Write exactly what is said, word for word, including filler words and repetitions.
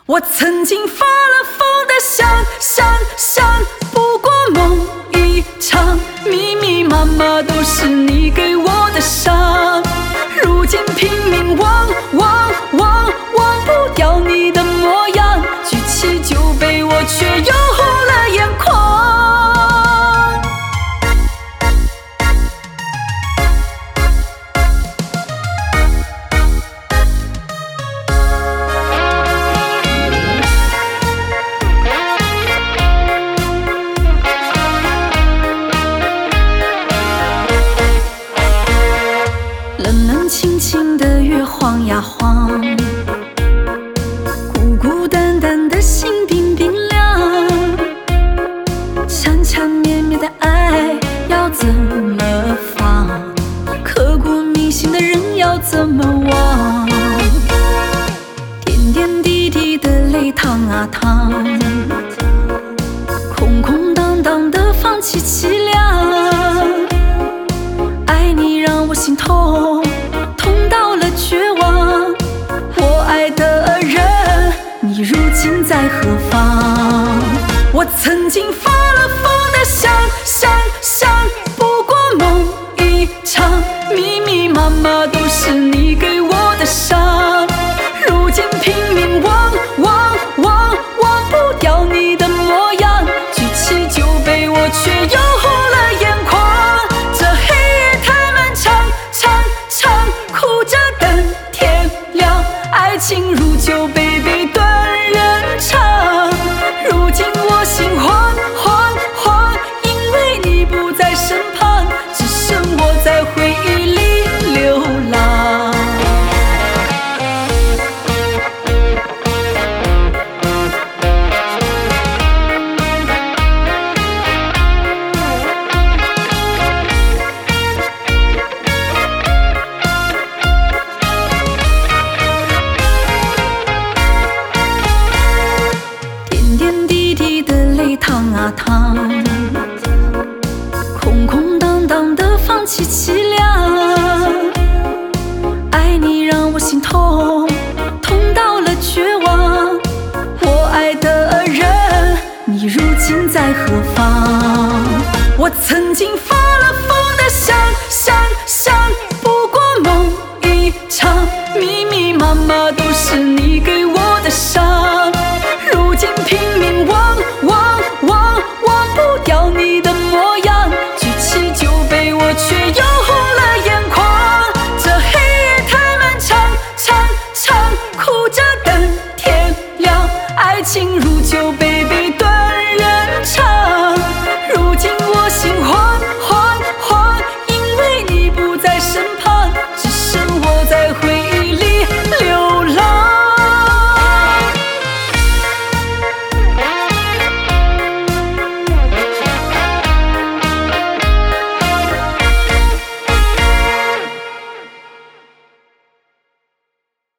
我曾经发了疯的想想想，不过梦一场，密密麻麻都是你给我的伤。如今拼命忘忘忘忘不掉你的模样，举起酒杯我却又红了眼眶。冷冷清清的月晃呀晃，孤孤单单的心冰冰凉，缠缠绵绵的爱要怎么放？刻骨铭心的人要怎么忘？点点滴滴的泪淌啊淌，空空荡荡的放弃凄凉。爱你让我心痛，痛到了绝望。我爱的人，你如今在何方？我曾经发了疯的想想想，不过梦一场，密密麻麻都是你给我的伤。如今拼命忘忘忘忘不掉你的模样，举起酒杯我却又红了眼眶。这黑夜太漫长，长长哭着等天亮，爱情如酒杯被断人肠。如今我心慌慌慌，因为你不在身旁，只剩我在回忆里流浪。点点滴滴的泪淌啊淌，空空荡荡的放弃凄凉。爱你让我心痛，痛到了绝望。我爱的人，你如今在何方？我曾经发了疯的想想想，不过梦一场，密密麻麻都是你给我的伤。如今拼命忘忘忘忘不掉你的模样，举起酒杯我却又红了眼眶。这黑夜太漫长，长长哭着等天亮，爱情如酒杯